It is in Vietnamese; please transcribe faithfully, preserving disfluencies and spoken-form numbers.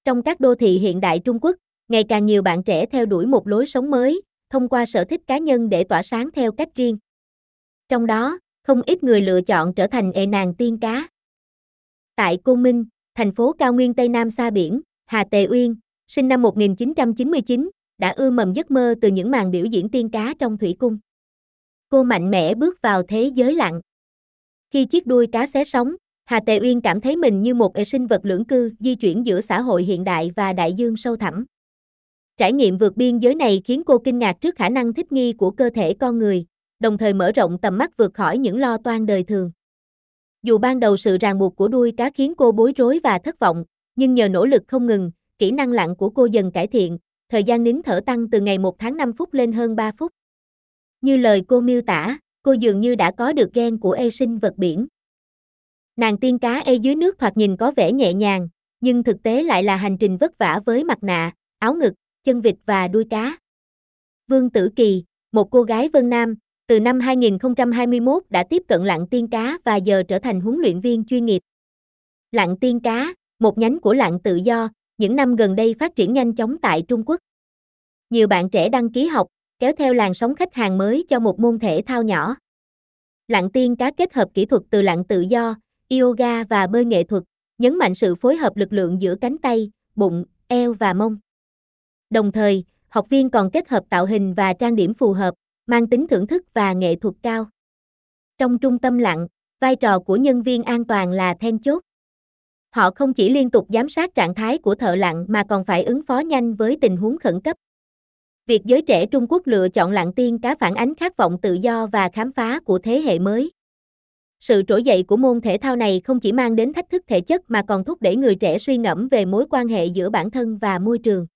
Trong các đô thị hiện đại Trung Quốc, ngày càng nhiều bạn trẻ theo đuổi một lối sống mới, thông qua sở thích cá nhân để tỏa sáng theo cách riêng. Trong đó, không ít người lựa chọn trở thành ệ nàng tiên cá. Tại Côn Minh, thành phố cao nguyên Tây Nam xa biển, Hà Tề Uyên, sinh năm một nghìn chín trăm chín mươi chín, đã ươm mầm giấc mơ từ những màn biểu diễn tiên cá trong thủy cung. Cô mạnh mẽ bước vào thế giới lặn. Khi chiếc đuôi cá xé sóng, Hà Tề Uyên cảm thấy mình như một sinh vật lưỡng cư di chuyển giữa xã hội hiện đại và đại dương sâu thẳm. Trải nghiệm vượt biên giới này khiến cô kinh ngạc trước khả năng thích nghi của cơ thể con người, đồng thời mở rộng tầm mắt vượt khỏi những lo toan đời thường. Dù ban đầu sự ràng buộc của đuôi cá khiến cô bối rối và thất vọng, nhưng nhờ nỗ lực không ngừng, kỹ năng lặn của cô dần cải thiện, thời gian nín thở tăng từ ngày một tháng năm phút lên hơn ba phút. Như lời cô miêu tả, cô dường như đã có được gen của ê sinh vật biển. Nàng tiên cá ê dưới nước thoạt nhìn có vẻ nhẹ nhàng, nhưng thực tế lại là hành trình vất vả với mặt nạ, áo ngực, chân vịt và đuôi cá. Vương Tử Kỳ, một cô gái Vân Nam, từ năm hai nghìn không trăm hai mươi mốt đã tiếp cận lặn tiên cá và giờ trở thành huấn luyện viên chuyên nghiệp. Lặn tiên cá, một nhánh của lặn tự do, những năm gần đây phát triển nhanh chóng tại Trung Quốc. Nhiều bạn trẻ đăng ký học, kéo theo làn sóng khách hàng mới cho một môn thể thao nhỏ. Lặn tiên cá kết hợp kỹ thuật từ lặn tự do, yoga và bơi nghệ thuật, nhấn mạnh sự phối hợp lực lượng giữa cánh tay, bụng, eo và mông. Đồng thời, học viên còn kết hợp tạo hình và trang điểm phù hợp, mang tính thưởng thức và nghệ thuật cao. Trong trung tâm lặn, vai trò của nhân viên an toàn là then chốt. Họ không chỉ liên tục giám sát trạng thái của thợ lặn mà còn phải ứng phó nhanh với tình huống khẩn cấp. Việc giới trẻ Trung Quốc lựa chọn lặn tiên cá phản ánh khát vọng tự do và khám phá của thế hệ mới. Sự trỗi dậy của môn thể thao này không chỉ mang đến thách thức thể chất mà còn thúc đẩy người trẻ suy ngẫm về mối quan hệ giữa bản thân và môi trường.